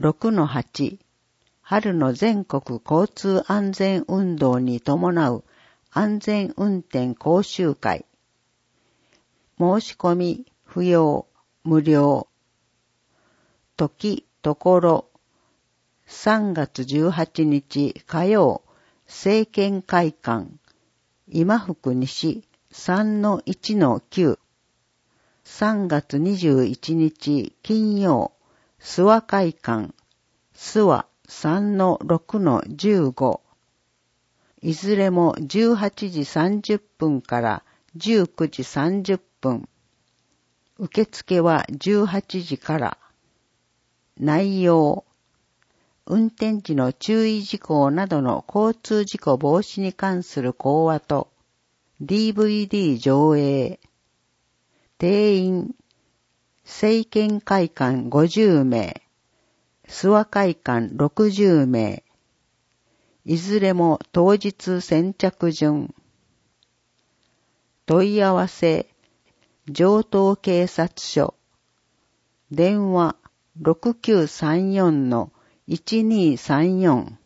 6-8 春の全国交通安全運動に伴う安全運転講習会。申し込み不要、無料。時、ところ。3月18日火曜、政見会館。今福西 3-1-9。3月21日金曜、諏訪会館。諏訪 3-6-15。いずれも18時30分から19時30分。受付は18時から。内容。運転時の注意事項などの交通事故防止に関する講話と DVD 上映。定員。政見会館50名。諏訪会館60名。いずれも当日先着順。問い合わせ。城東警察署。電話6934-1234